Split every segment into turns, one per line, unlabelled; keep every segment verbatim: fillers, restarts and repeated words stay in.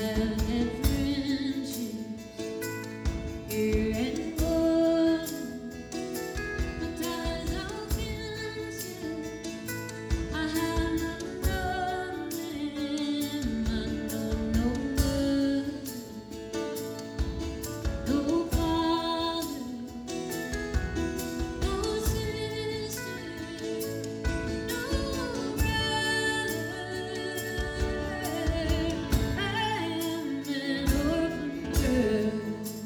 have had friendships here and gone, but ties of kinship I have not known them. I know no mother, no father, no sister, no brother. I am an orphan girl.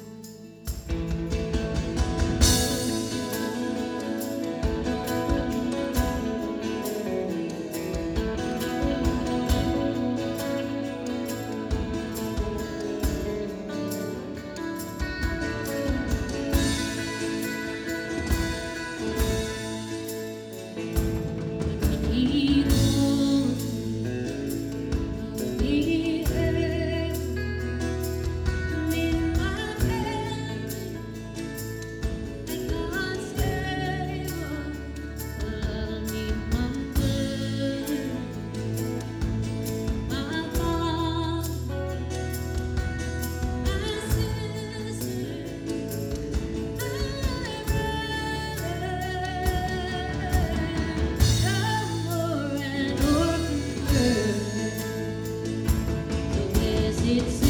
Need one of the air. Need my family and God's favor. Well, I need my mother, my father, my sister, my brother. No more an orphan girl. So yes, it's